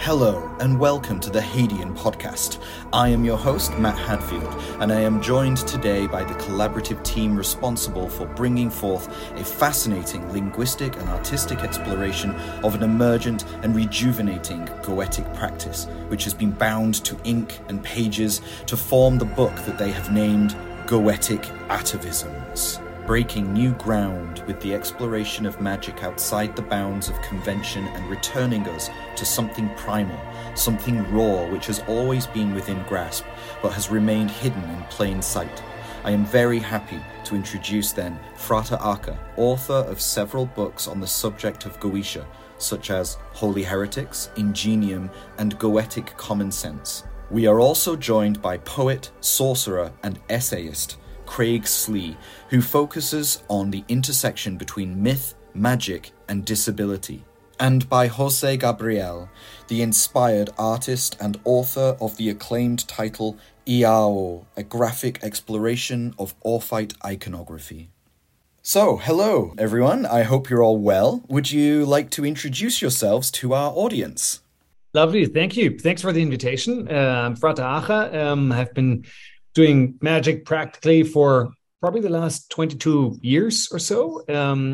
Hello and welcome to the Hadean podcast. I am your host, Matt Hadfield, and I am joined today by the collaborative team responsible for bringing forth a fascinating linguistic and artistic exploration of an emergent and rejuvenating Goetic practice, which has been bound to ink and pages to form the book that they have named Goetic Atavisms. Breaking new ground with the exploration of magic outside the bounds of convention and returning us to something primal, something raw which has always been within grasp but has remained hidden in plain sight. I am very happy to introduce then Frate Ache, author of several books on the subject of Goetia, such as Holy Heretics, Ingenium, and Goetic Common Sense. We are also joined by poet, sorcerer, and essayist Craig Slee, who focuses on the intersection between myth, magic, and disability, and by Jose Gabriel, the inspired artist and author of the acclaimed title Iao, a graphic exploration of Orphite iconography. So, hello everyone, I hope you're all well. Would you like to introduce yourselves to our audience? Lovely, thank you. Thanks for the invitation. I'm Frate Ache. I've been doing magic practically for probably the last 22 years or so.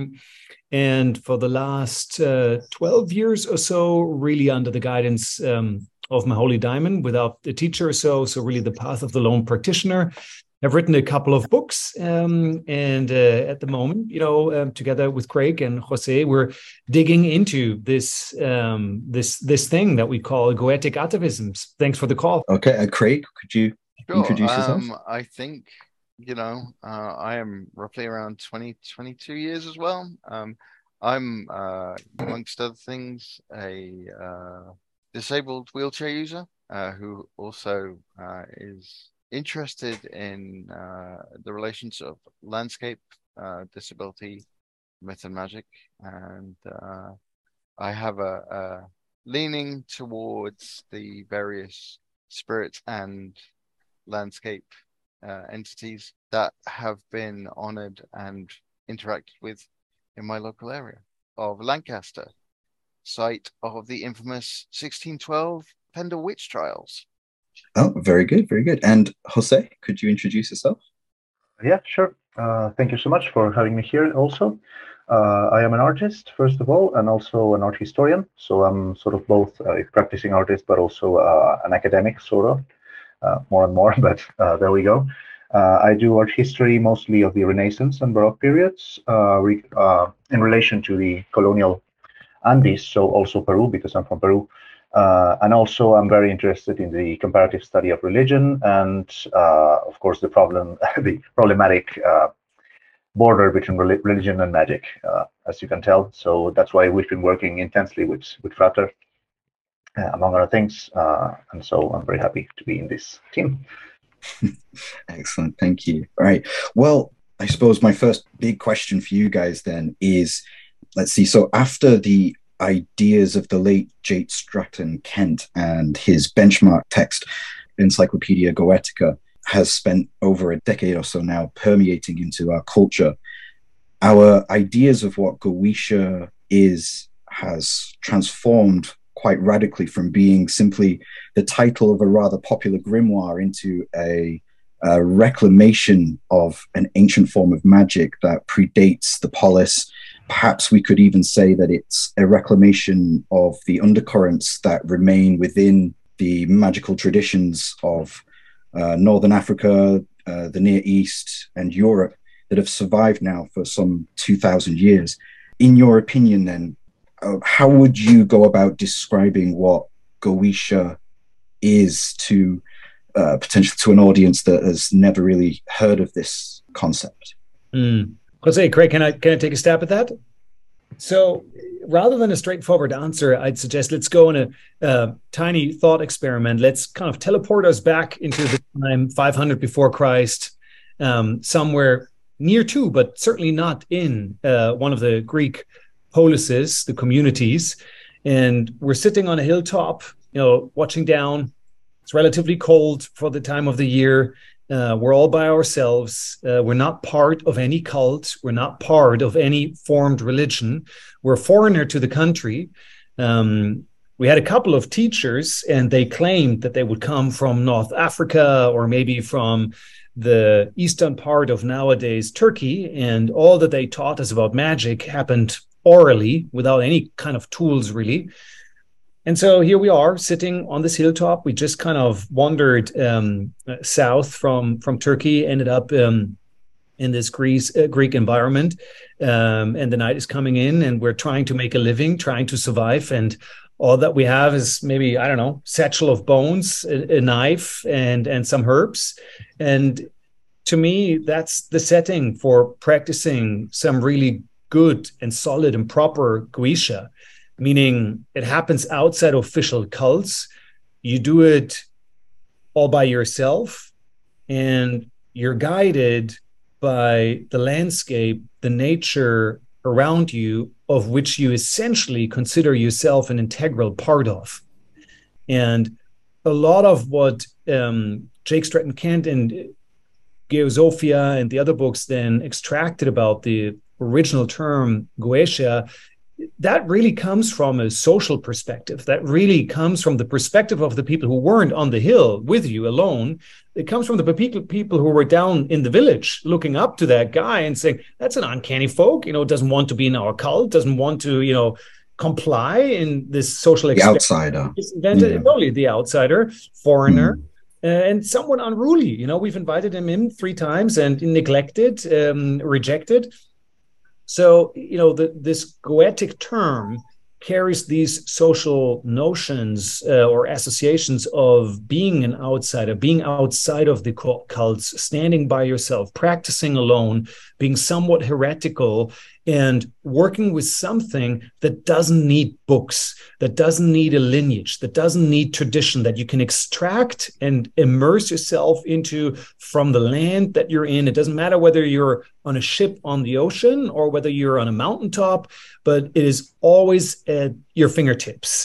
And for the last 12 years or so, really under the guidance of my holy daimon without a teacher or so. So really the path of the lone practitioner. I've written a couple of books, and at the moment, together with Craig and Jose, we're digging into this thing that we call Goetic Atavisms. Thanks for the call. Okay, Craig, could you introduce yourself? I think, I am roughly around 22 years as well. I'm, amongst other things, a disabled wheelchair user who also is interested in the relations of landscape, disability, myth and magic. And I have a leaning towards the various spirits and landscape entities that have been honored and interacted with in my local area of Lancaster, site of the infamous 1612 Pendle Witch Trials. Oh, very good, very good. And Jose, could you introduce yourself? Yeah, sure. Thank you so much for having me here also. I am an artist, first of all, and also an art historian. So I'm sort of both a practicing artist, but also an academic, sort of. More and more, but there we go. I do art history mostly of the Renaissance and Baroque periods in relation to the colonial Andes, so also Peru, because I'm from Peru. And also I'm very interested in the comparative study of religion and, of course, the problematic border between religion and magic, as you can tell. So that's why we've been working intensely with Frate, among other things, and so I'm very happy to be in this team. Excellent, thank you. All right, well, I suppose my first big question for you guys then is, let's see, so after the ideas of the late J. Stratton Kent and his benchmark text, Encyclopedia Goetica, has spent over a decade or so now permeating into our culture, our ideas of what Goetia has transformed quite radically from being simply the title of a rather popular grimoire into a reclamation of an ancient form of magic that predates the polis. Perhaps we could even say that it's a reclamation of the undercurrents that remain within the magical traditions of Northern Africa, the Near East, and Europe that have survived now for some 2,000 years. In your opinion, then, how would you go about describing what Goetia is to potentially to an audience that has never really heard of this concept? Jose, Craig, can I take a stab at that? So rather than a straightforward answer, I'd suggest let's go on a tiny thought experiment. Let's kind of teleport us back into the time 500 before Christ, somewhere near to, but certainly not in one of the Greek polises, the communities, and we're sitting on a hilltop, watching down. It's relatively cold for the time of the year. We're all by ourselves. We're not part of any cult. We're not part of any formed religion. We're a foreigner to the country. we had a couple of teachers, and they claimed that they would come from North Africa or maybe from the eastern part of nowadays Turkey, and all that they taught us about magic happened orally without any kind of tools, really. And so here we are sitting on this hilltop. We just kind of wandered south from Turkey, ended up in this Greek environment, and the night is coming in, and we're trying to make a living, trying to survive, and all that we have is maybe, I don't know, satchel of bones, a knife, and some herbs. And to me, that's the setting for practicing some really good and solid and proper Goetia, meaning it happens outside official cults. You do it all by yourself, and you're guided by the landscape, the nature around you, of which you essentially consider yourself an integral part of. And a lot of what Jake Stratton Kent and Geosophia and the other books then extracted about the original term Goetia, that really comes from a social perspective. That really comes from the perspective of the people who weren't on the hill with you alone. It comes from the people who were down in the village looking up to that guy and saying, that's an uncanny folk, doesn't want to be in our cult, doesn't want to, comply in this social the outsider. Only the outsider, foreigner, and someone unruly. We've invited him in 3 times and neglected, rejected. So, this goetic term carries these social notions or associations of being an outsider, being outside of the cults, standing by yourself, practicing alone, being somewhat heretical, and working with something that doesn't need books, that doesn't need a lineage, that doesn't need tradition, that you can extract and immerse yourself into from the land that you're in. It doesn't matter whether you're on a ship on the ocean or whether you're on a mountaintop, but it is always at your fingertips.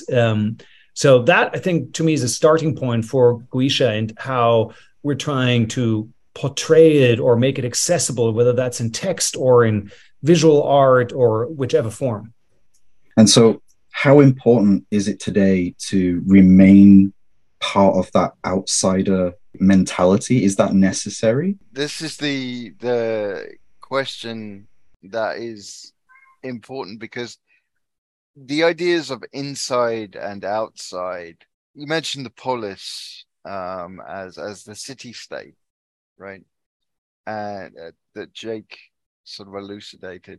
So that, I think, to me, is a starting point for Goetia and how we're trying to portray it or make it accessible, whether that's in text or in visual art or whichever form. And so how important is it today to remain part of that outsider mentality? Is that necessary? This is the question that is important, because the ideas of inside and outside, you mentioned the polis as the city state, right? And that Jake sort of elucidated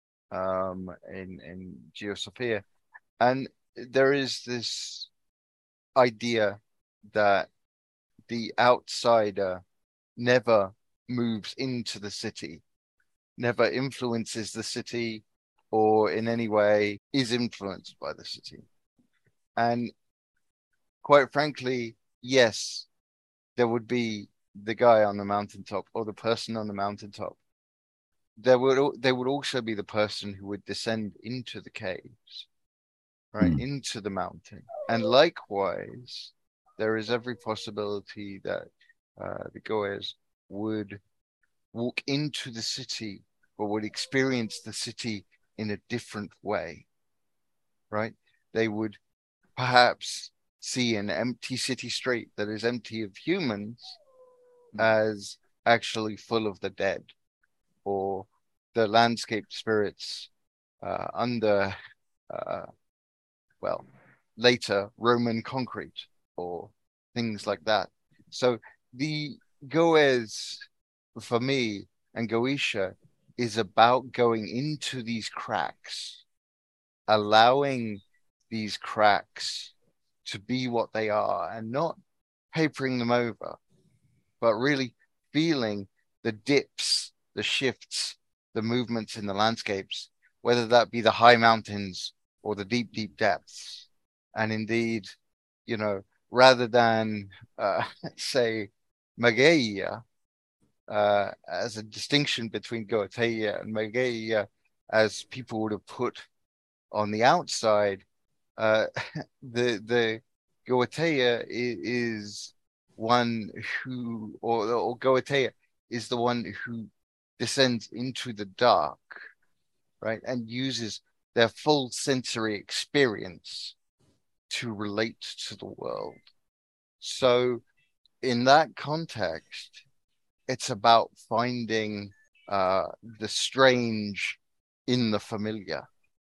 in Geosophia. And there is this idea that the outsider never moves into the city, never influences the city, or in any way is influenced by the city. And quite frankly, yes, there would be the guy on the mountaintop or the person on the mountaintop. There would also be the person who would descend into the caves, right, into the mountain. And likewise, there is every possibility that the Goes would walk into the city, but would experience the city in a different way, right? They would perhaps see an empty city street that is empty of humans as actually full of the dead, or the landscape spirits under, later Roman concrete or things like that. So the Goes, for me, and Goetia is about going into these cracks, allowing these cracks to be what they are and not papering them over, but really feeling the dips, the shifts, the movements in the landscapes, whether that be the high mountains or the deep, deep depths. And indeed, rather than, say, Mageia, as a distinction between Goetia and Mageia, as people would have put on the outside, the Goetia is one who, or Goetia is the one who descends into the dark, right, and uses their full sensory experience to relate to the world. So in that context, it's about finding the strange in the familiar,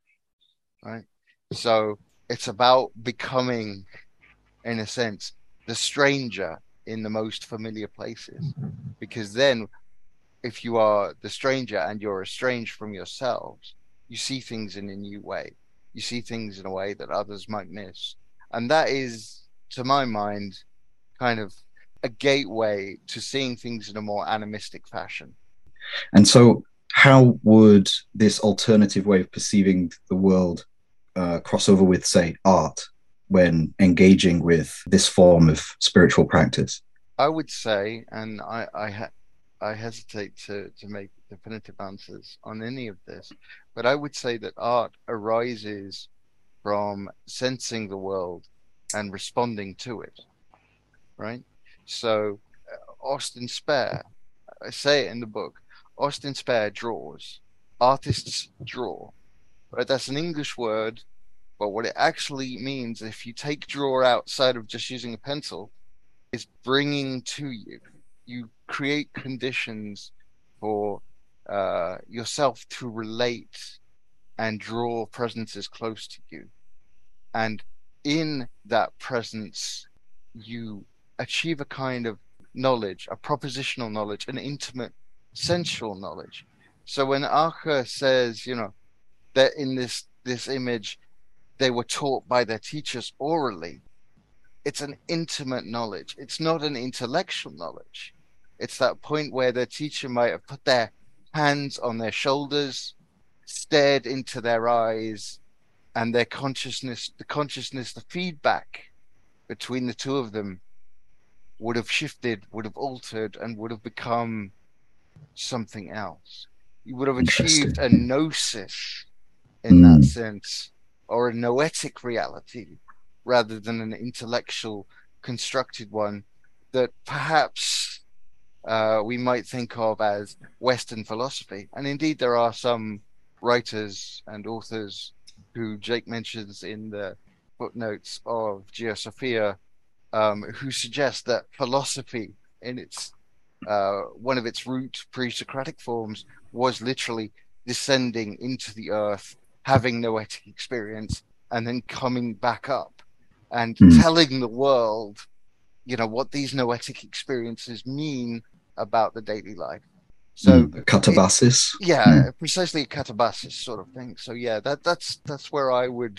right? So it's about becoming, in a sense, the stranger in the most familiar places. Because then, if you are the stranger and you're estranged from yourselves, you see things in a new way. You see things in a way that others might miss. And that is, to my mind, kind of a gateway to seeing things in a more animistic fashion. And so, how would this alternative way of perceiving the world cross over with, say, art when engaging with this form of spiritual practice? I would say, and I hesitate to make definitive answers on any of this, but I would say that art arises from sensing the world and responding to it, right? So Austin Spare, I say it in the book, Austin Spare draws. Artists draw, right? That's an English word, but what it actually means, if you take draw outside of just using a pencil, is bringing to you. You create conditions for yourself to relate and draw presences close to you. And in that presence, you achieve a kind of knowledge, a propositional knowledge, an intimate sensual knowledge. So when Ache says, that in this image, they were taught by their teachers orally, it's an intimate knowledge. It's not an intellectual knowledge. It's that point where their teacher might have put their hands on their shoulders, stared into their eyes, and their consciousness, the feedback between the two of them would have shifted, would have altered, and would have become something else. You would have achieved a gnosis in that sense, or a noetic reality, rather than an intellectual constructed one that perhaps we might think of as Western philosophy. And indeed, there are some writers and authors who Jake mentions in the footnotes of Geosophia, who suggest that philosophy in its one of its root pre-Socratic forms was literally descending into the earth, having noetic experience, and then coming back up and telling the world, what these noetic experiences mean about the daily life. So catabasis. Precisely a catabasis sort of thing. So yeah, that's where I would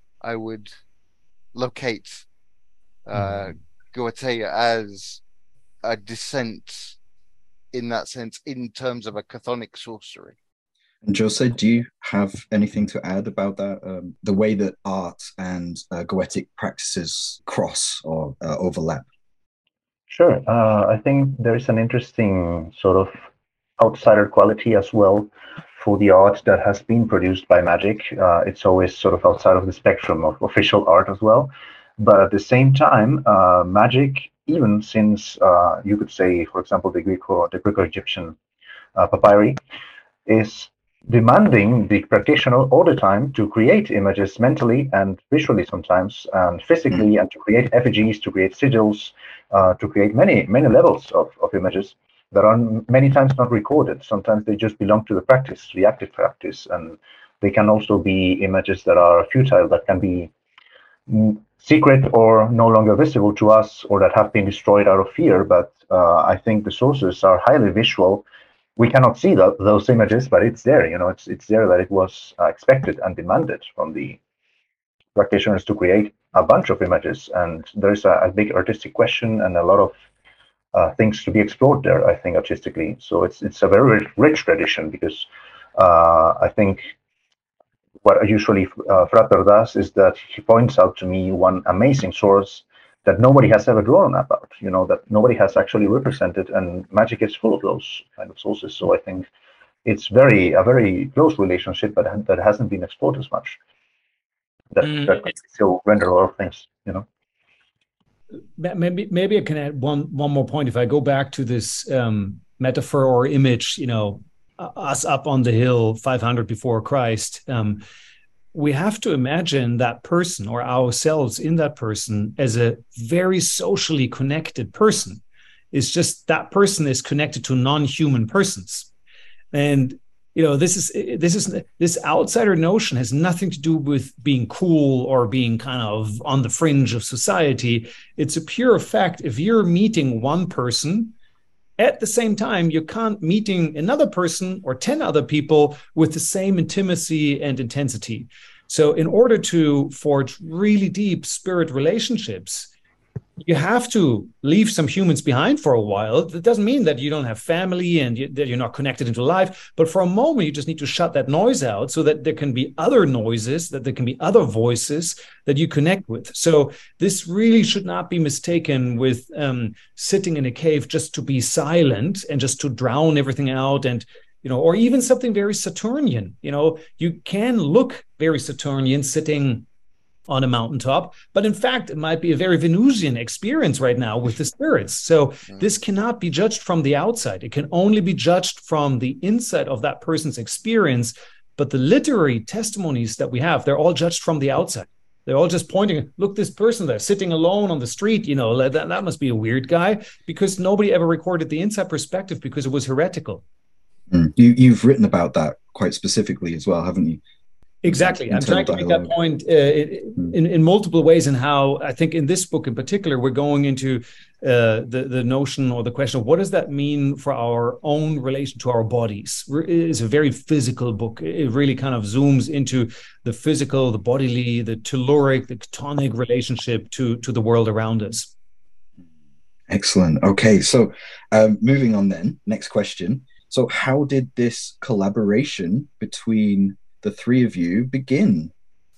locate Galatea as a descent in that sense, in terms of a chthonic sorcery. And Jose, do you have anything to add about that? The way that art and Goetic practices cross or overlap? Sure. I think there is an interesting sort of outsider quality as well for the art that has been produced by magic. It's always sort of outside of the spectrum of official art as well. But at the same time, magic, even since you could say, for example, the Greco-Egyptian papyri, is demanding the practitioner all the time to create images mentally and visually sometimes, and physically, and to create effigies, to create sigils, to create many levels of images that are many times not recorded. Sometimes they just belong to the practice, the active practice, and they can also be images that are futile, that can be secret or no longer visible to us, or that have been destroyed out of fear. But I think the sources are highly visual. We cannot see those images, but it's there. It's there that it was expected and demanded from the practitioners to create a bunch of images. And there's a big artistic question and a lot of things to be explored there, I think, artistically. So it's a very rich tradition, because I think what usually Frater does is that he points out to me one amazing source that nobody has ever drawn about, that nobody has actually represented, and magic is full of those kind of sources. So I think it's a very close relationship, but that hasn't been explored as much. That can still render a lot of things, Maybe I can add one more point. If I go back to this metaphor or image, us up on the hill 500 before Christ, we have to imagine that person or ourselves in that person as a very socially connected person. It's just that person is connected to non-human persons. And this outsider notion has nothing to do with being cool or being kind of on the fringe of society. It's a pure fact. If you're meeting one person, at the same time, you can't meeting another person or 10 other people with the same intimacy and intensity. So in order to forge really deep spirit relationships, you have to leave some humans behind for a while. That doesn't mean that you don't have family and that you're not connected into life. But for a moment, you just need to shut that noise out so that there can be other noises, that there can be other voices that you connect with. So this really should not be mistaken with sitting in a cave just to be silent and just to drown everything out, and or even something very Saturnian. You can look very Saturnian sitting on a mountaintop, but in fact, it might be a very Venusian experience right now with the spirits. So this cannot be judged from the outside. It can only be judged from the inside of that person's experience. But the literary testimonies that we have, they're all judged from the outside. They're all just pointing, look, this person there sitting alone on the street, that must be a weird guy, because nobody ever recorded the inside perspective because it was heretical. You've written about that quite specifically as well, haven't you? Exactly. I'm trying to make that point in multiple ways, and how I think in this book in particular, we're going into the notion or the question of what does that mean for our own relation to our bodies. It's a very physical book. It really kind of zooms into the physical, the bodily, the telluric, the chthonic relationship to the world around us. Excellent. Okay, so moving on then, next question. So how did this collaboration between the three of you begin?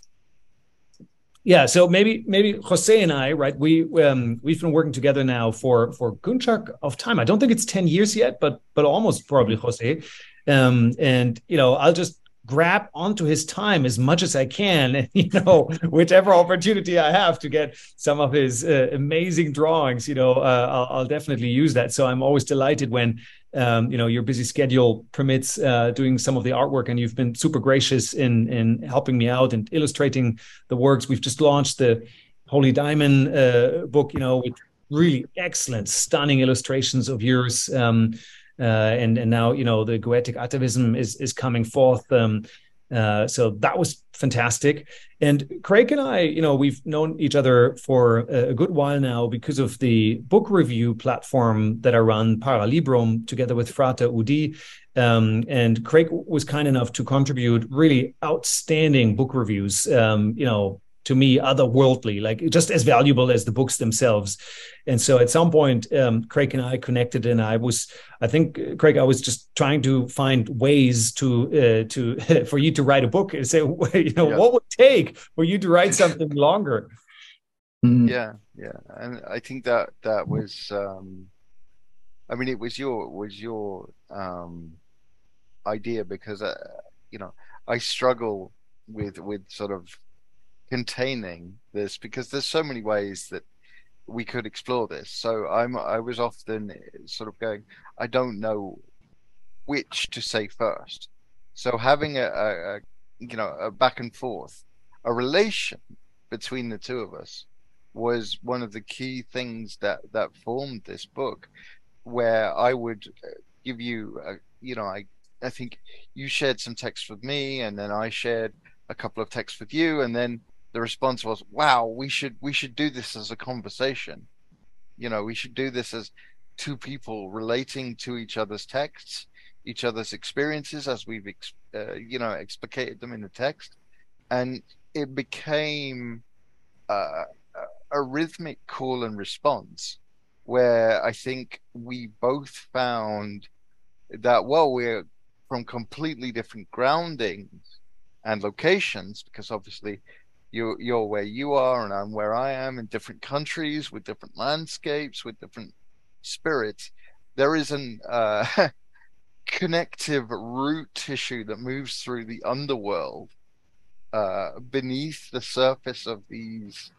Yeah, so maybe Jose and I, right? We've been working together now for a good chunk of time. I don't think it's 10 years yet, but almost probably, Jose. And I'll just grab onto his time as much as I can, and whichever opportunity I have to get some of his amazing drawings, I'll definitely use that. So I'm always delighted when your busy schedule permits doing some of the artwork, and you've been super gracious in helping me out and illustrating the works. We've just launched the Holy Diamond book, with really excellent, stunning illustrations of yours. And now the Goetic atavism is coming forth. So that was fantastic. And Craig and I, we've known each other for a good while now because of the book review platform that I run, Paralibrum, together with Frate Udi. And Craig was kind enough to contribute really outstanding book reviews, to me, otherworldly, like just as valuable as the books themselves. And so at some point, Craig and I connected, and I think, Craig, I was just trying to find ways to for you to write a book and say, what would it take for you to write something longer? Yeah. And I think that was, it was your idea, because, I struggle with sort of containing this, because there's so many ways that we could explore this. So I was often sort of going, I don't know which to say first. So having a back and forth, a relation between the two of us, was one of the key things that formed this book, where I would give you I think you shared some text with me, and then I shared a couple of texts with you, and then the response was, wow, we should do this as a conversation. We should do this as two people relating to each other's texts, each other's experiences, as we've explicated them in the text. And it became a rhythmic call and response, where I think we both found that, well, we're from completely different groundings and locations, because obviously you're where you are and I'm where I am, in different countries with different landscapes, with different spirits. There is an connective root tissue that moves through the underworld beneath the surface of these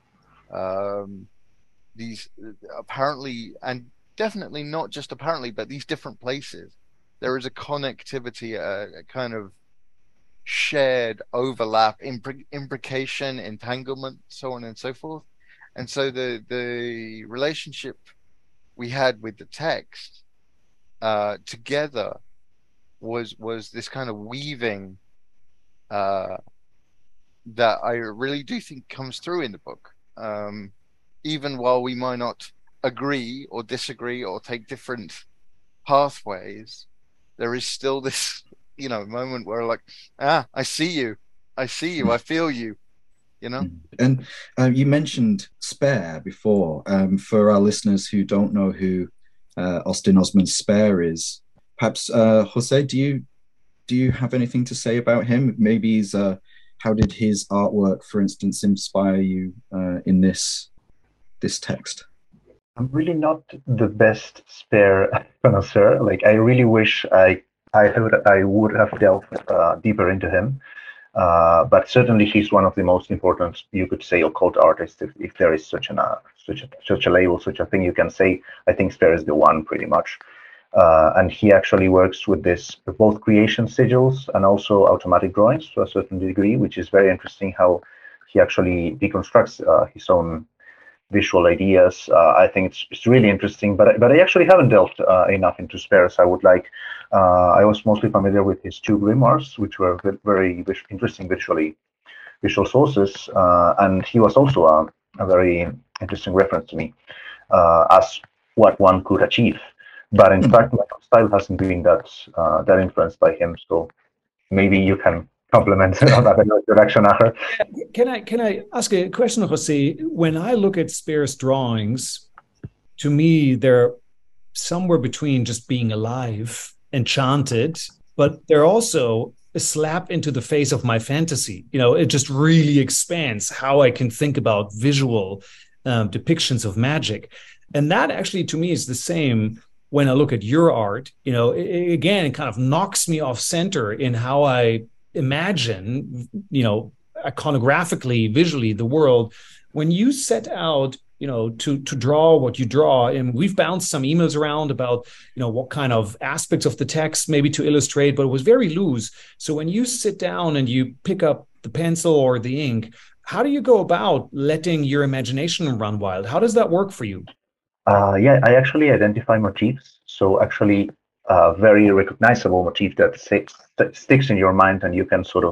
apparently, and definitely not just apparently, but these different places. There is a connectivity, a kind of shared overlap, imbrication, entanglement, so on and so forth. And so the relationship we had with the text together was this kind of weaving that I really do think comes through in the book. Even while we might not agree or disagree or take different pathways, there is still this, moment where like, I see you, I feel you, And you mentioned Spare before. For our listeners who don't know who Austin Osman Spare is, perhaps Jose, do you have anything to say about him? Maybe he's how did his artwork, for instance, inspire you in this text? I'm really not the best Spare connoisseur. Like, I really wish I would have delved deeper into him. But certainly he's one of the most important, you could say, occult artists, if there is such a label, such a thing you can say. I think Spare is the one, pretty much. And he actually works with this, both creation sigils and also automatic drawings to a certain degree, which is very interesting how he actually deconstructs his own visual ideas. I think it's really interesting, but I actually haven't delved enough into Spares. I would like. I was mostly familiar with his two grimoires, which were very interesting visual sources, and he was also a very interesting reference to me as what one could achieve. But in fact, my style hasn't been that influenced by him. So maybe you can compliment that direction, Acher. Can I ask a question, Jose? When I look at Spare's drawings, to me, they're somewhere between just being alive, enchanted, but they're also a slap into the face of my fantasy. It just really expands how I can think about visual depictions of magic. And that actually, to me, is the same when I look at your art. It kind of knocks me off center in how I imagine, iconographically, visually, the world. When you set out, to draw what you draw, and we've bounced some emails around about, what kind of aspects of the text maybe to illustrate, but it was very loose. So when you sit down and you pick up the pencil or the ink, how do you go about letting your imagination run wild? How does that work for you? I actually identify motifs. So actually, very recognizable motif that sticks in your mind, and you can sort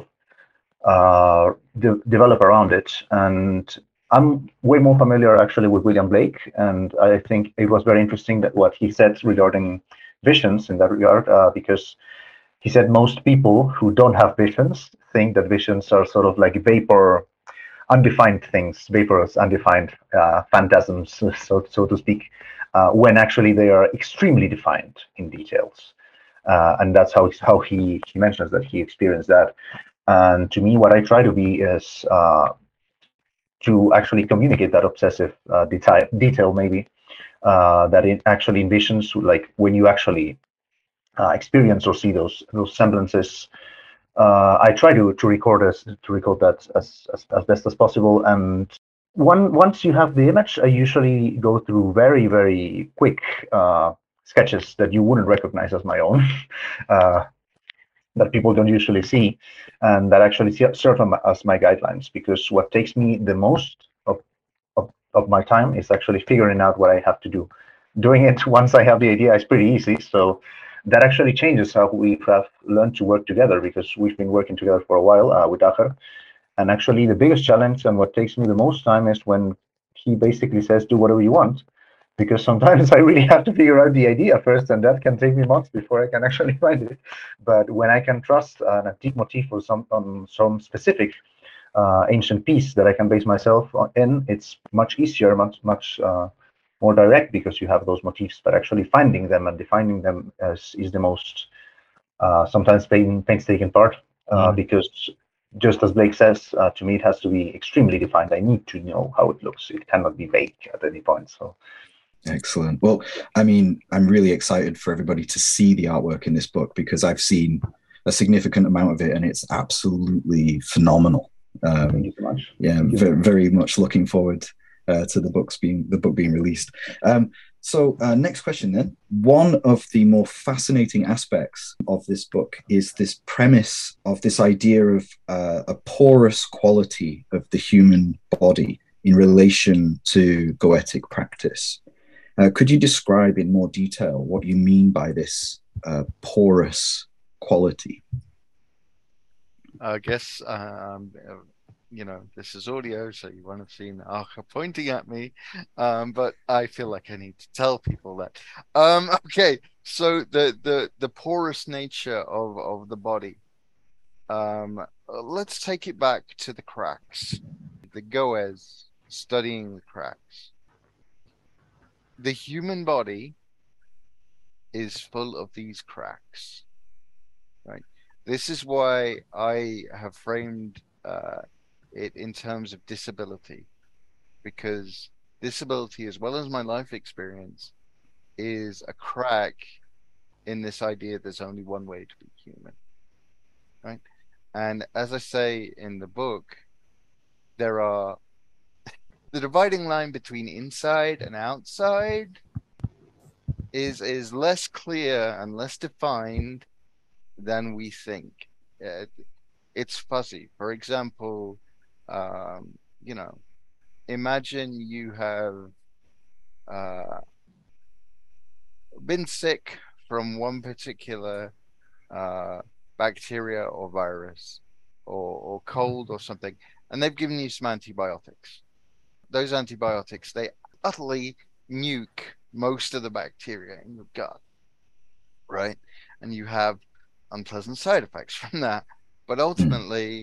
of develop around it. And I'm way more familiar actually with William Blake, and I think it was very interesting that what he said regarding visions in that regard, because he said most people who don't have visions think that visions are sort of like vapor, undefined things, vaporous, undefined phantasms, so to speak, when actually they are extremely defined in details. And that's how he mentions that he experienced that. And to me, what I try to be is to actually communicate that obsessive detail, maybe, that it actually envisions, like when you actually experience or see those semblances. I try to record that as best as possible. And once you have the image, I usually go through very, very quick sketches that you wouldn't recognize as my own, that people don't usually see, and that actually serve as my guidelines. Because what takes me the most of my time is actually figuring out what I have to do. Doing it once I have the idea is pretty easy. So that actually changes how we have learned to work together, because we've been working together for a while with Acher. And actually, the biggest challenge and what takes me the most time is when he basically says, do whatever you want. Because sometimes I really have to figure out the idea first, and that can take me months before I can actually find it. But when I can trust an antique motif or some specific ancient piece that I can base myself in, it's much easier, much more direct, because you have those motifs. But actually finding them and defining them is the most sometimes painstaking part, because just as Blake says, to me, it has to be extremely defined. I need to know how it looks. It cannot be vague at any point. So. Excellent. Well, I mean, I'm really excited for everybody to see the artwork in this book, because I've seen a significant amount of it, and it's absolutely phenomenal. Thank you so much. Yeah, very, very much looking forward to the book being released. So, next question then. One of the more fascinating aspects of this book is this premise of this idea of a porous quality of the human body in relation to goetic practice. Could you describe in more detail what you mean by this porous quality? I guess this is audio, so you won't have seen Archer pointing at me, but I feel like I need to tell people that. Okay, so the porous nature of the body. Let's take it back to the cracks. The Goez studying the cracks. The human body is full of these cracks, right? This is why I have framed it in terms of disability, because disability, as well as my life experience, is a crack in this idea there's only one way to be human, right? And as I say in the book, there are the dividing line between inside and outside is less clear and less defined than we think. It's fuzzy. For example, imagine you have been sick from one particular bacteria or virus or cold or something, and they've given you some antibiotics. Those antibiotics, they utterly nuke most of the bacteria in your gut, right? And you have unpleasant side effects from that. But ultimately,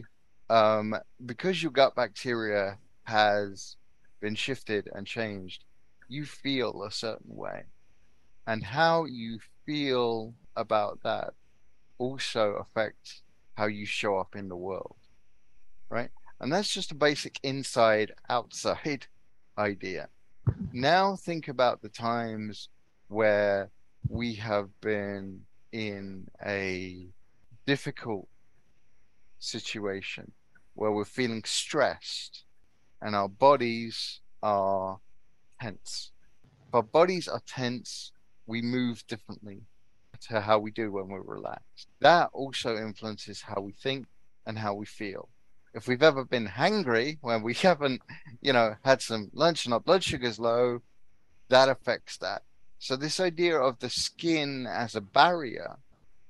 because your gut bacteria has been shifted and changed, you feel a certain way. And how you feel about that also affects how you show up in the world, right? And that's just a basic inside-outside idea. Now think about the times where we have been in a difficult situation, where we're feeling stressed and our bodies are tense. If our bodies are tense, we move differently to how we do when we're relaxed. That also influences how we think and how we feel. If we've ever been hangry when we haven't, had some lunch and our blood sugar's low, that affects that. So this idea of the skin as a barrier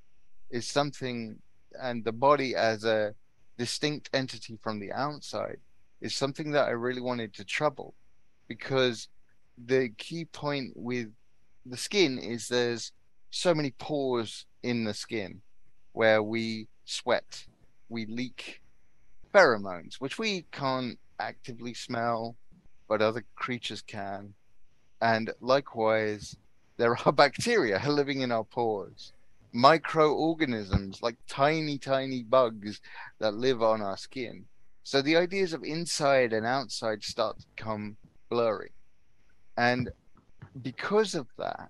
is something, and the body as a distinct entity from the outside is something that I really wanted to trouble, because the key point with the skin is there's so many pores in the skin where we sweat, we leak pheromones, which we can't actively smell, but other creatures can. And likewise, there are bacteria living in our pores, microorganisms like tiny, tiny bugs that live on our skin. So the ideas of inside and outside start to become blurry. And because of that,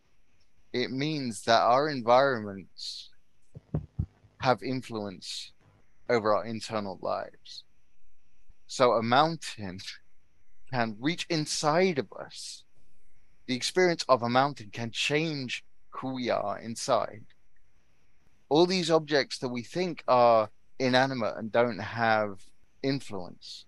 it means that our environments have influence over our internal lives. So a mountain can reach inside of us. The experience of a mountain can change who we are inside. All these objects that we think are inanimate and don't have influence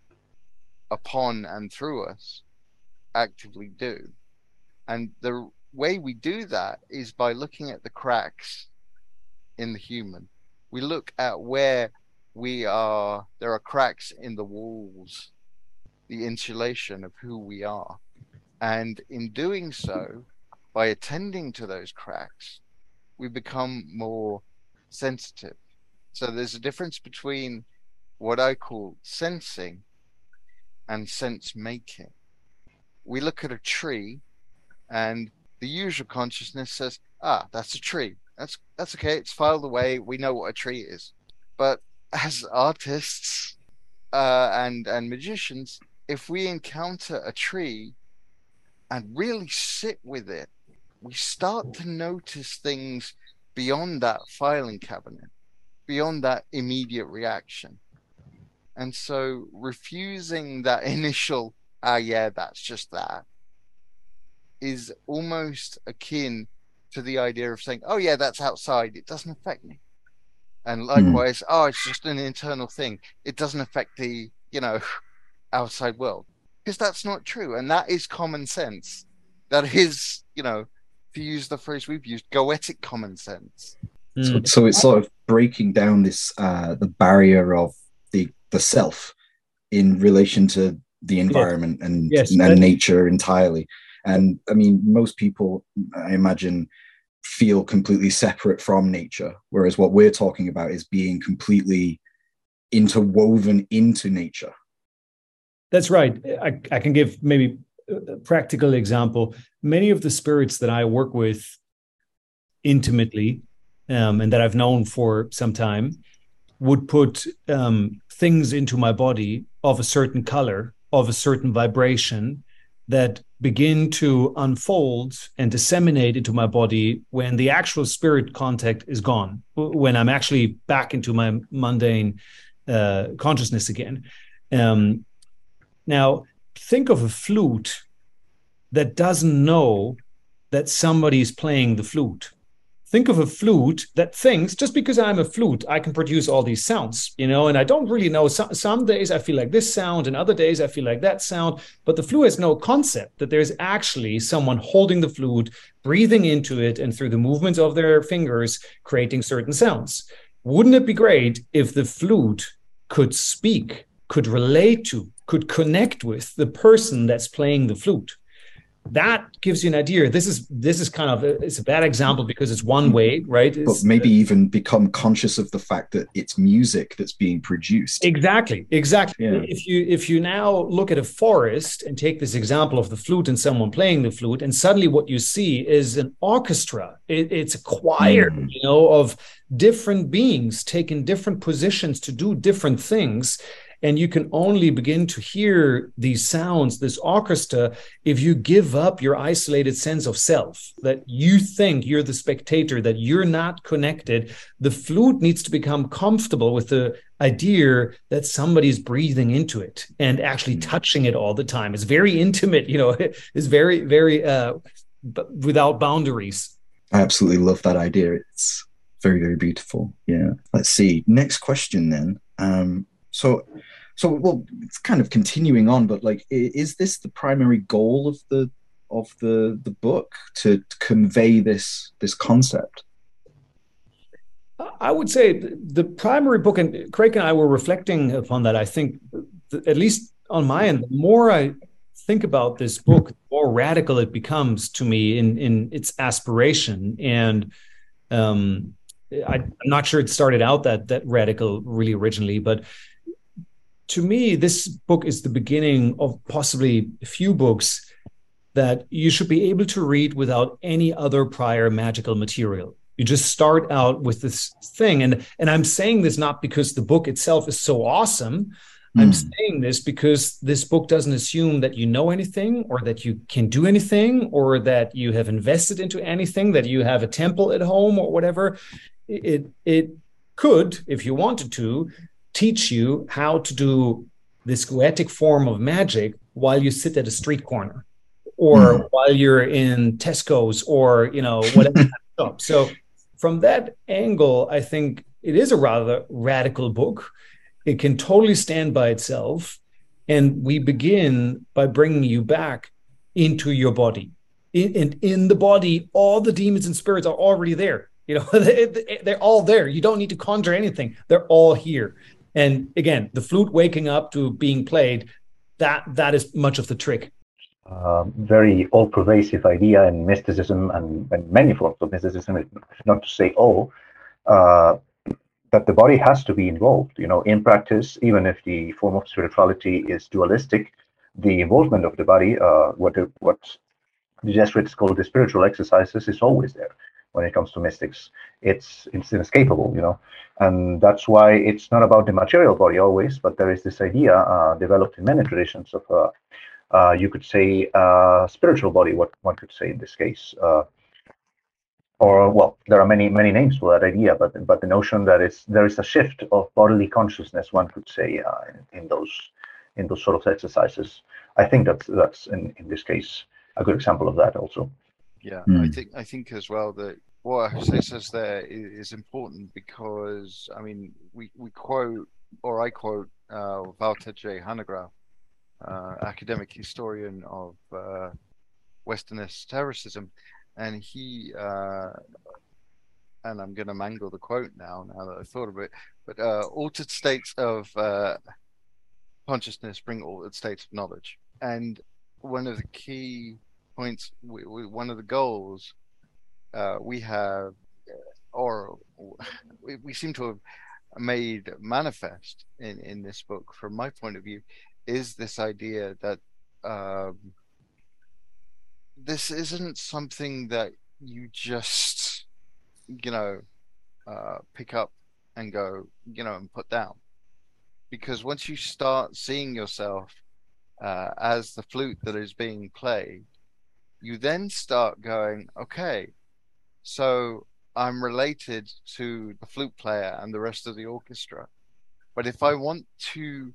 upon and through us actively do. And the way we do that is by looking at the cracks in the human. We look at where there are cracks in the walls, the insulation of who we are. And in doing so, by attending to those cracks, we become more sensitive. So there's a difference between what I call sensing and sense making. We look at a tree and the usual consciousness says, that's a tree. That's okay. It's filed away. We know what a tree is. But as artists and magicians, if we encounter a tree and really sit with it, we start to notice things beyond that filing cabinet, beyond that immediate reaction. And so refusing that initial, yeah, that's just that, is almost akin to the idea of saying, oh yeah, that's outside, it doesn't affect me. And likewise, oh, it's just an internal thing, it doesn't affect the, outside world. Because that's not true. And that is common sense. That is, to use the phrase we've used, goetic common sense. So it's sort of breaking down this the barrier of the self in relation to the environment and nature entirely. And I mean, most people, I imagine, feel completely separate from nature, whereas what we're talking about is being completely interwoven into nature. That's right. I can give maybe a practical example. Many of the spirits that I work with intimately, and that I've known for some time, would put things into my body of a certain color, of a certain vibration, that begin to unfold and disseminate into my body when the actual spirit contact is gone, when I'm actually back into my mundane consciousness again. Now, think of a flute that doesn't know that somebody's playing the flute. Think of a flute that thinks, just because I'm a flute, I can produce all these sounds, and I don't really know. Some days I feel like this sound, and other days I feel like that sound. But the flute has no concept that there's actually someone holding the flute, breathing into it, and through the movements of their fingers, creating certain sounds. Wouldn't it be great if the flute could speak, could relate to, could connect with the person that's playing the flute? That gives you an idea. This is kind of it's a bad example because it's one way, right? But maybe even become conscious of the fact that it's music that's being produced. Exactly. Yeah. If you now look at a forest and take this example of the flute and someone playing the flute, and suddenly what you see is an orchestra. It's a choir, of different beings taking different positions to do different things. And you can only begin to hear these sounds, this orchestra, if you give up your isolated sense of self, that you think you're the spectator, that you're not connected. The flute needs to become comfortable with the idea that somebody's breathing into it and actually touching it all the time. It's very intimate, it's very, very without boundaries. I absolutely love that idea. It's very, very beautiful. Yeah. Let's see. Next question then. So well, it's kind of continuing on, but is this the primary goal of the book, to convey this concept? I would say the primary book, and Craig and I were reflecting upon that. I think, at least on my end, the more I think about this book, the more radical it becomes to me in its aspiration. And I'm not sure it started out that radical really originally, but to me, this book is the beginning of possibly a few books that you should be able to read without any other prior magical material. You just start out with this thing. And I'm saying this not because the book itself is so awesome. I'm saying this because this book doesn't assume that you know anything, or that you can do anything, or that you have invested into anything, that you have a temple at home or whatever. It could, if you wanted to, teach you how to do this goetic form of magic while you sit at a street corner, or while you're in Tesco's, or whatever shop. So from that angle, I think it is a rather radical book. It can totally stand by itself, and we begin by bringing you back into your body. In the body, all the demons and spirits are already there. They're all there. You don't need to conjure anything. They're all here. And again, the flute waking up to being played, that is much of the trick. Very all-pervasive idea in mysticism and many forms of mysticism, not to say all, that the body has to be involved. In practice, even if the form of spirituality is dualistic, the involvement of the body, what the Jesuits call the spiritual exercises, is always there. When it comes to mystics, it's inescapable, and that's why it's not about the material body always, but there is this idea developed in many traditions of, you could say, spiritual body, what one could say in this case, or well, there are many names for that idea, but the notion that there is a shift of bodily consciousness, one could say, in those sort of exercises. I think that's in this case a good example of that also. Yeah, Mm. I think as well that what Jose says there is important because I mean we quote, or I quote, Walter J. Hanegraaff, academic historian of Western esotericism, and he and I'm going to mangle the quote now that I thought of it, but altered states of consciousness bring altered states of knowledge, and one of the key points, one of the goals we have, or we seem to have made manifest in this book, from my point of view, is this idea that this isn't something that you just, pick up and go, and put down. Because once you start seeing yourself as the flute that is being played, you then start going, okay, so I'm related to the flute player and the rest of the orchestra. But if I want to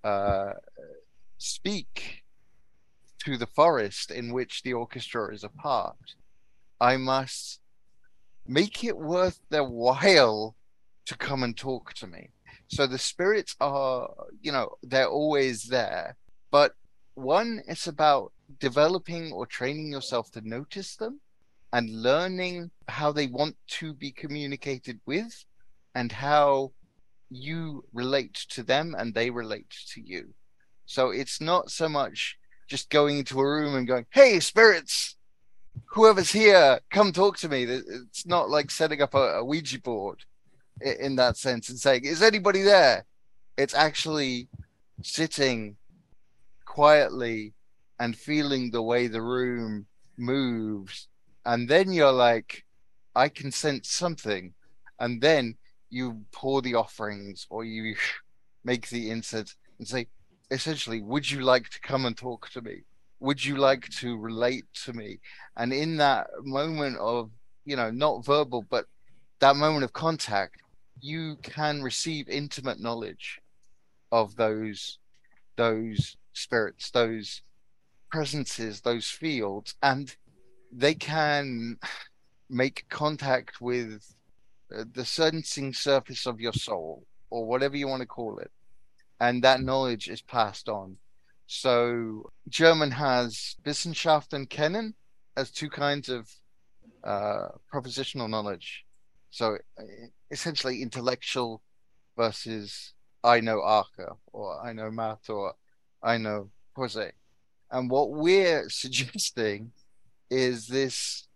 speak to the forest in which the orchestra is a part, I must make it worth their while to come and talk to me. So the spirits are, they're always there. But one, it's about developing or training yourself to notice them and learning how they want to be communicated with and how you relate to them and they relate to you. So it's not so much just going into a room and going, hey, spirits, whoever's here, come talk to me. It's not like setting up a Ouija board in that sense and saying, is anybody there? It's actually sitting quietly and feeling the way the room moves. And then you're like, I can sense something. And then you pour the offerings or you make the incense and say, essentially, would you like to come and talk to me? Would you like to relate to me? And in that moment of, not verbal, but that moment of contact, you can receive intimate knowledge of those spirits, those presences, those fields, and they can make contact with the sensing surface of your soul, or whatever you want to call it. And that knowledge is passed on. So German has Wissenschaft and Kennen as two kinds of propositional knowledge. So essentially intellectual versus I know Arca, or I know Matt, or I know Jose. And what we're suggesting is this,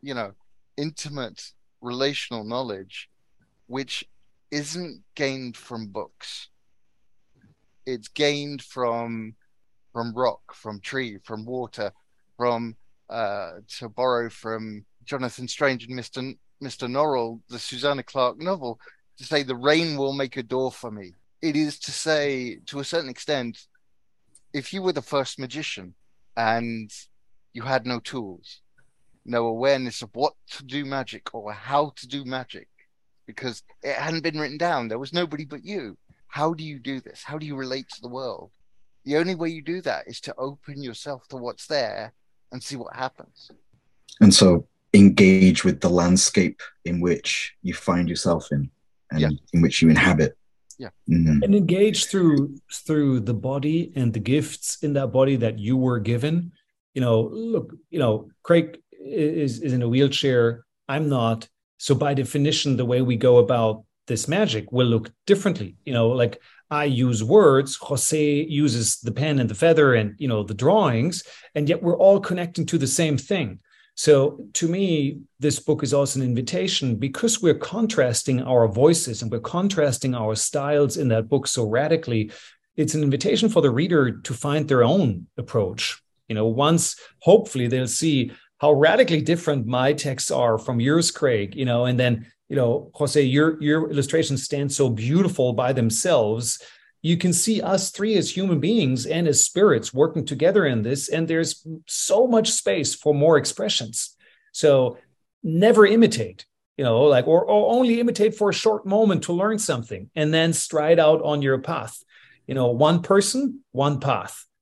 intimate relational knowledge, which isn't gained from books. It's gained from rock, from tree, from water, from to borrow from Jonathan Strange and Mr. Norrell, the Susanna Clarke novel, to say the rain will make a door for me. It is to say, to a certain extent, if you were the first magician and you had no tools, no awareness of what to do magic or how to do magic, because it hadn't been written down, there was nobody but you. How do you do this? How do you relate to the world? The only way you do that is to open yourself to what's there and see what happens. And so engage with the landscape in which you find yourself in and in which you inhabit. Yeah. And engage through the body and the gifts in that body that you were given. Look, Craig is in a wheelchair. I'm not. So by definition, the way we go about this magic will look differently. Like I use words, Jose uses the pen and the feather and, the drawings, and yet we're all connecting to the same thing. So to me, this book is also an invitation, because we're contrasting our voices and we're contrasting our styles in that book so radically. It's an invitation for the reader to find their own approach. Once hopefully they'll see how radically different my texts are from yours, Craig, and then, Jose, your illustrations stand so beautiful by themselves. You can see us three as human beings and as spirits working together in this, and there's so much space for more expressions. So never imitate, or only imitate for a short moment to learn something and then stride out on your path. One person, one path.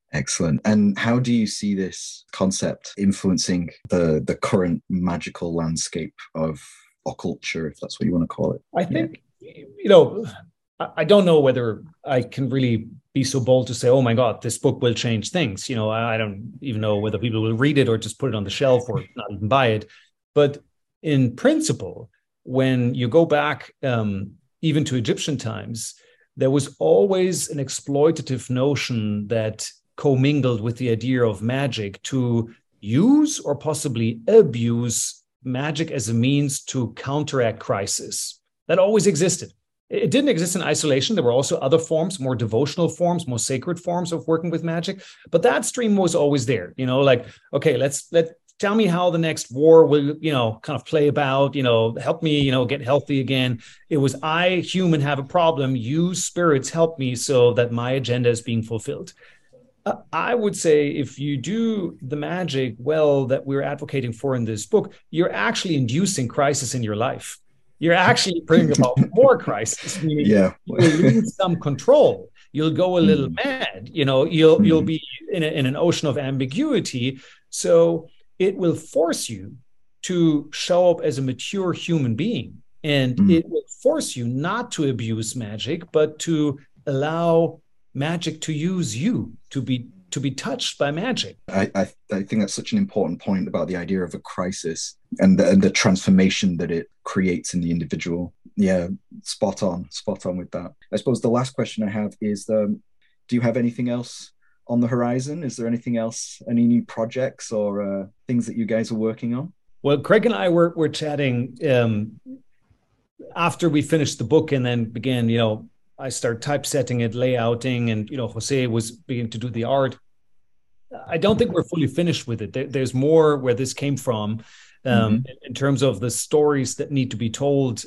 Excellent. And how do you see this concept influencing the current magical landscape of occulture, if that's what you want to call it? I think, I don't know whether I can really be so bold to say, oh my God, this book will change things. I don't even know whether people will read it or just put it on the shelf or not even buy it. But in principle, when you go back even to Egyptian times, there was always an exploitative notion that commingled with the idea of magic to use or possibly abuse magic as a means to counteract crisis. That always existed. It didn't exist in isolation. There were also other forms, more devotional forms, more sacred forms of working with magic. But that stream was always there. Okay, let's tell me how the next war will, kind of play about, help me, get healthy again. It was I, human, have a problem. You, spirits, help me so that my agenda is being fulfilled. I would say if you do the magic well that we're advocating for in this book, you're actually inducing crisis in your life. You're actually bringing about more crisis. Meaning you'll lose some control. You'll go a little mad. You'll be in an ocean of ambiguity. So it will force you to show up as a mature human being, and it will force you not to abuse magic, but to allow magic to use you, to be touched by magic. I think that's such an important point about the idea of a crisis and the transformation that it creates in the individual. Yeah, spot on with that. I suppose the last question I have is, do you have anything else on the horizon? Is there anything else, any new projects or things that you guys are working on? Well, Craig and I were chatting after we finished the book, and then began, I started typesetting it, layouting, and Jose was beginning to do the art. I don't think we're fully finished with it. There's more where this came from in terms of the stories that need to be told,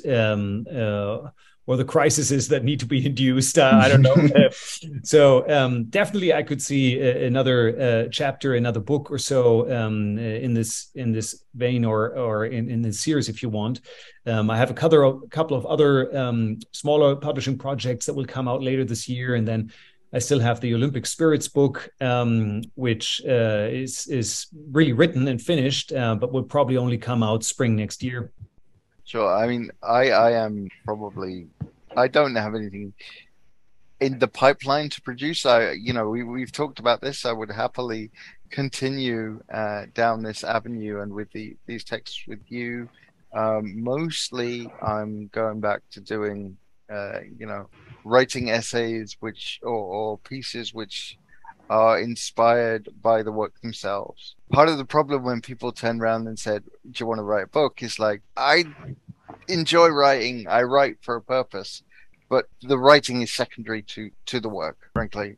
or the crises that need to be induced. I don't know. So definitely, I could see another chapter, another book or so in this vein, or in this series, if you want. I have a couple of other smaller publishing projects that will come out later this year, and then I still have the Olympic Spirits book, which is really written and finished, but will probably only come out spring next year. Sure. I mean, I don't have anything in the pipeline to produce. We've talked about this. I would happily continue down this avenue and with these texts with you. Mostly, I'm going back to doing, writing essays or pieces which are inspired by the work themselves. Part of the problem when people turn around and said, do you want to write a book? Is like, I enjoy writing. I write for a purpose, but the writing is secondary to the work, frankly.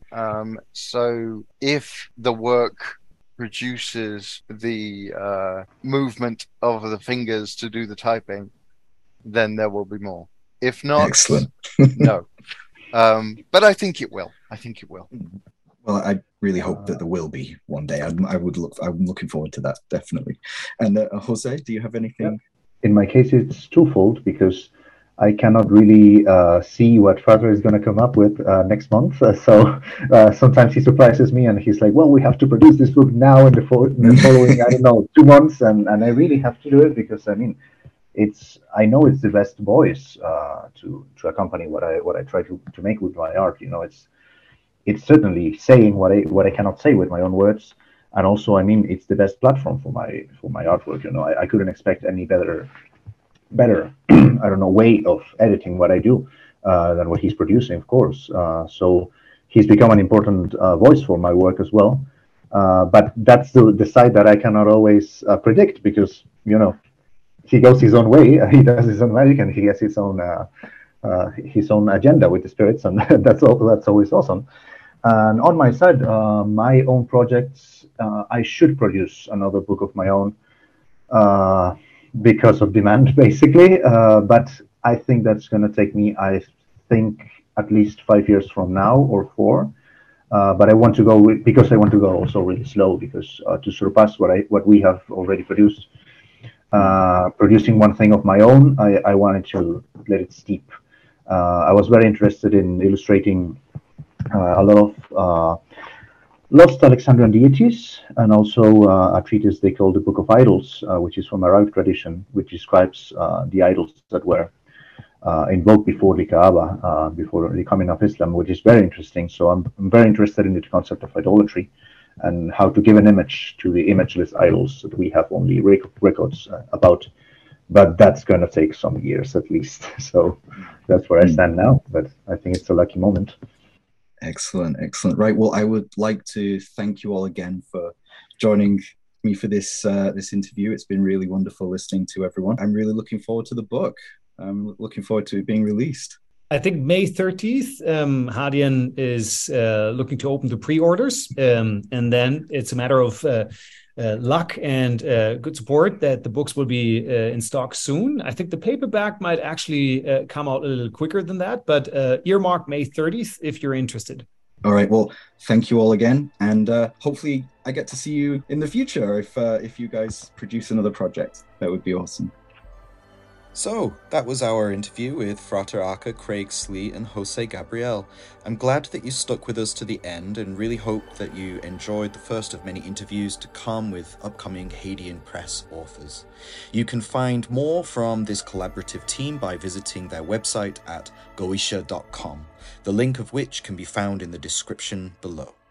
So if the work produces the movement of the fingers to do the typing, then there will be more. If not, excellent. No. But I think it will. Well, I really hope that there will be one day. I'm looking forward to that, definitely. And Jose, do you have anything? In my case, it's twofold, because I cannot really see what Frater is going to come up with next month. So sometimes he surprises me and he's like, well, we have to produce this book now in the following, I don't know, 2 months. And I really have to do it, because, I mean, I know it's the best voice to accompany what I try to make with my art. It's certainly saying what I cannot say with my own words, and also, I mean, it's the best platform for my artwork. I couldn't expect any better I don't know, way of editing what I do than what he's producing, of course. So he's become an important voice for my work as well. But that's the side that I cannot always predict, because he goes his own way, he does his own magic, and he has his own agenda with the spirits, and that's always awesome. And on my side, my own projects, I should produce another book of my own because of demand, basically. But I think that's going to take me, at least 5 years from now, or 4. But I want to go because I want to go also really slow, because to surpass what we have already produced. Producing one thing of my own, I wanted to let it steep. I was very interested in illustrating a lot of Lost Alexandrian Deities, and also a treatise they call the Book of Idols, which is from Arabic tradition, which describes the idols that were invoked before the Kaaba, before the coming of Islam, which is very interesting. So I'm very interested in the concept of idolatry and how to give an image to the imageless idols that we have only records about. But that's going to take some years at least. So that's where I stand now. But I think it's a lucky moment. Excellent, excellent. Right. Well, I would like to thank you all again for joining me for this interview. It's been really wonderful listening to everyone. I'm really looking forward to the book. I'm looking forward to it being released. I think May 30th, Hadian is looking to open the pre-orders, and then it's a matter of luck and good support that the books will be in stock soon. I think the paperback might actually come out a little quicker than that, but earmark May 30th if you're interested. All right. Well, thank you all again, and hopefully I get to see you in the future if you guys produce another project. That would be awesome. So, that was our interview with Frater Arca, Craig Slee and Jose Gabriel. I'm glad that you stuck with us to the end and really hope that you enjoyed the first of many interviews to come with upcoming Hadean Press authors. You can find more from this collaborative team by visiting their website at goetia.com, the link of which can be found in the description below.